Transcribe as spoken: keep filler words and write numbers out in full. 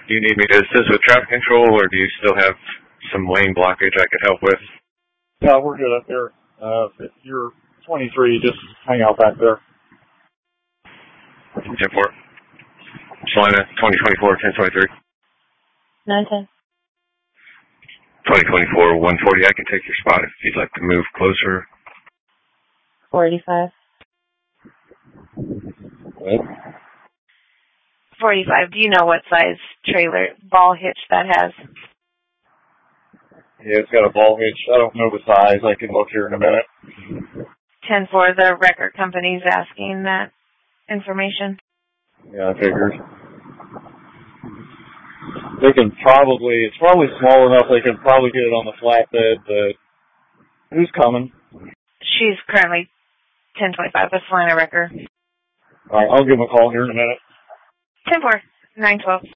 Do you need me to assist with traffic control, or do you still have some lane blockage I could help with? No, we're good up there. Uh, if you're twenty-three, just hang out back there. ten four. Salina, twenty twenty-four, ten twenty-three. nine ten. twenty twenty-four, one forty. I can take your spot if you'd like to move closer. four eighty-five. What? four eighty-five. Do you know what size trailer ball hitch that has? Yeah, it's got a ball hitch. I don't know the size. I can look here in a minute. ten four, the record company's asking that information. Yeah, I figured. They can probably, it's probably small enough they can probably get it on the flatbed, but who's coming? She's currently ten twenty-five, the Salina Wrecker. All right, I'll give him a call here in a minute. ten four, nine twelve.